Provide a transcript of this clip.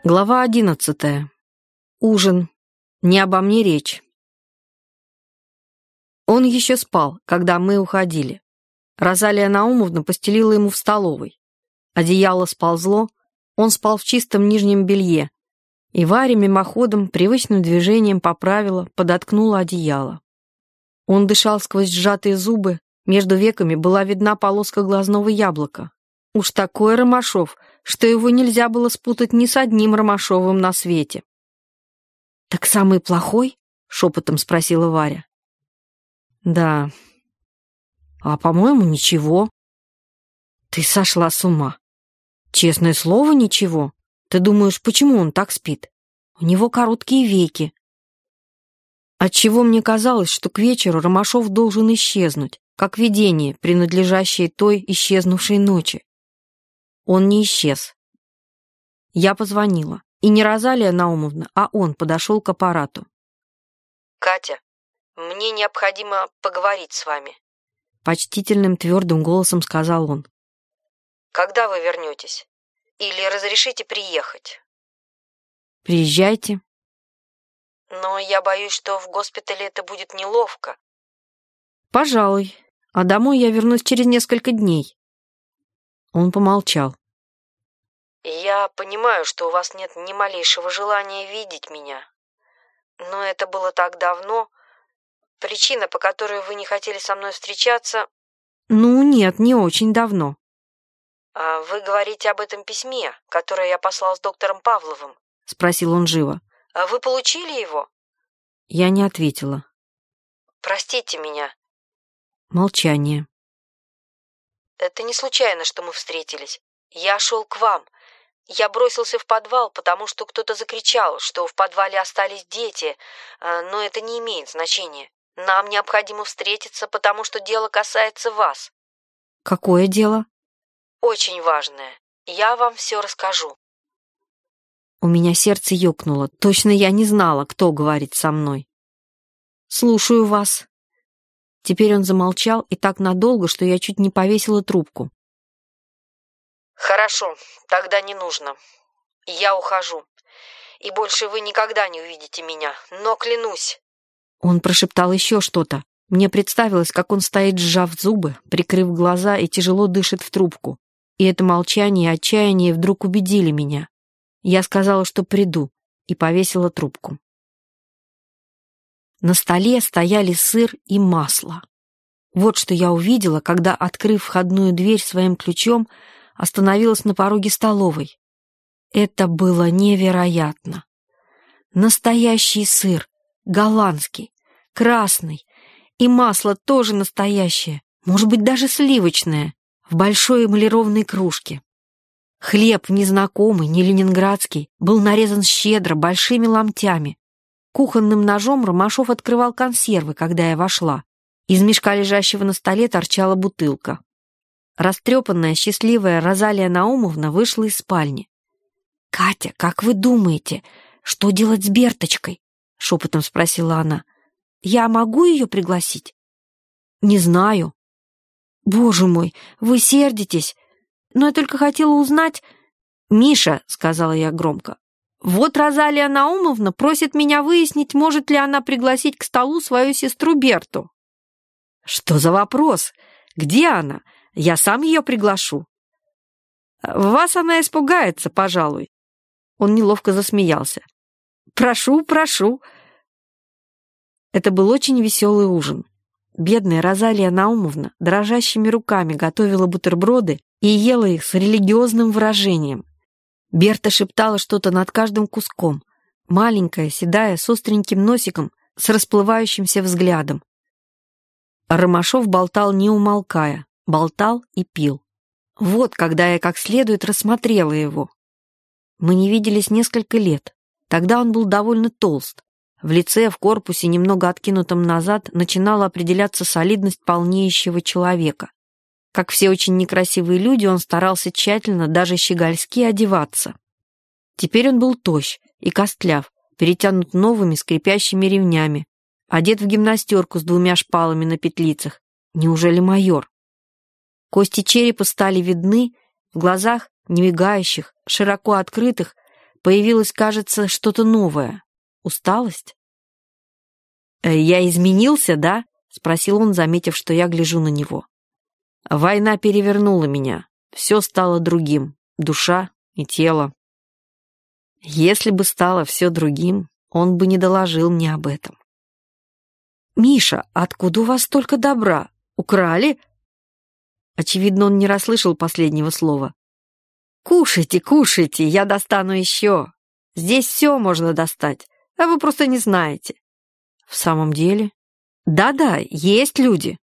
Глава 11. Ужин. Не обо мне речь. Он еще спал, когда мы уходили. Розалия Наумовна постелила ему в столовой. Одеяло сползло, он спал в чистом нижнем белье, и Варя мимоходом, привычным движением поправила, подоткнула одеяло. Он дышал сквозь сжатые зубы, между веками была видна полоска глазного яблока. Уж такой Ромашов, что его нельзя было спутать ни с одним Ромашовым на свете. «Так самый плохой?» — шепотом спросила Варя. «Да. А, по-моему, ничего». «Ты сошла с ума. Честное слово, ничего. Ты думаешь, почему он так спит? У него короткие веки». Отчего мне казалось, что к вечеру Ромашов должен исчезнуть, как видение, принадлежащее той исчезнувшей ночи. Он не исчез. Я позвонила, и не Розалия Наумовна, а он подошел к аппарату. «Катя, мне необходимо поговорить с вами», — почтительным твердым голосом сказал он. «Когда вы вернетесь? Или разрешите приехать?» «Приезжайте». «Но я боюсь, что в госпитале это будет неловко». «Пожалуй. А домой я вернусь через несколько дней». Он помолчал. «Я понимаю, что у вас нет ни малейшего желания видеть меня. Но это было так давно. Причина, по которой вы не хотели со мной встречаться...» «Ну, нет, не очень давно». «Вы говорите об этом письме, которое я послал с доктором Павловым?» — спросил он живо. «Вы получили его?» Я не ответила. «Простите меня». Молчание. «Это не случайно, что мы встретились. Я шел к вам. Я бросился в подвал, потому что кто-то закричал, что в подвале остались дети, но это не имеет значения. Нам необходимо встретиться, потому что дело касается вас». «Какое дело?» «Очень важное. Я вам все расскажу». У меня сердце ёкнуло. Точно я не знала, кто говорит со мной. «Слушаю вас». Теперь он замолчал и так надолго, что я чуть не повесила трубку. «Хорошо, тогда не нужно. Я ухожу. И больше вы никогда не увидите меня, но клянусь». Он прошептал еще что-то. Мне представилось, как он стоит, сжав зубы, прикрыв глаза и тяжело дышит в трубку. И это молчание и отчаяние вдруг убедили меня. Я сказала, что приду, и повесила трубку. На столе стояли сыр и масло. Вот что я увидела, когда, открыв входную дверь своим ключом, остановилась на пороге столовой. Это было невероятно. Настоящий сыр, голландский, красный, и масло тоже настоящее, может быть, даже сливочное, в большой эмалированной кружке. Хлеб незнакомый, не ленинградский, был нарезан щедро, большими ломтями. Кухонным ножом Ромашов открывал консервы, когда я вошла. Из мешка, лежащего на столе, торчала бутылка. Растрепанная, счастливая Розалия Наумовна вышла из спальни. «Катя, как вы думаете, что делать с Берточкой?» — шепотом спросила она. «Я могу ее пригласить?» «Не знаю». «Боже мой, вы сердитесь, но я только хотела узнать...» «Миша», — сказала я громко, «вот Розалия Наумовна просит меня выяснить, может ли она пригласить к столу свою сестру Берту». «Что за вопрос? Где она? Я сам ее приглашу». «Вас она испугается, пожалуй». Он неловко засмеялся. «Прошу, прошу». Это был очень веселый ужин. Бедная Розалия Наумовна дрожащими руками готовила бутерброды и ела их с религиозным выражением. Берта шептала что-то над каждым куском, маленькая, седая, с остреньким носиком, с расплывающимся взглядом. Ромашов болтал не умолкая, болтал и пил. Вот когда я как следует рассмотрела его. Мы не виделись несколько лет. Тогда он был довольно толст. В лице, в корпусе, немного откинутом назад, начинала определяться солидность полнеющего человека. Как все очень некрасивые люди, он старался тщательно, даже щегольски одеваться. Теперь он был тощ и костляв, перетянут новыми скрипящими ремнями, одет в гимнастерку с 2 шпалами на петлицах. Неужели майор? Кости черепа стали видны, в глазах, не мигающих, широко открытых, Появилось, кажется, что-то новое. Усталость? «Я изменился, да?» — спросил он, заметив, что я гляжу на него. «Война перевернула меня. Все стало другим. Душа и тело. Если бы стало все другим, он бы не доложил мне об этом». «Миша, откуда у вас столько добра? Украли?» Очевидно, он не расслышал последнего слова. «Кушайте, кушайте, я достану еще. Здесь все можно достать, а вы просто не знаете». «В самом деле?» «Да-да, есть люди.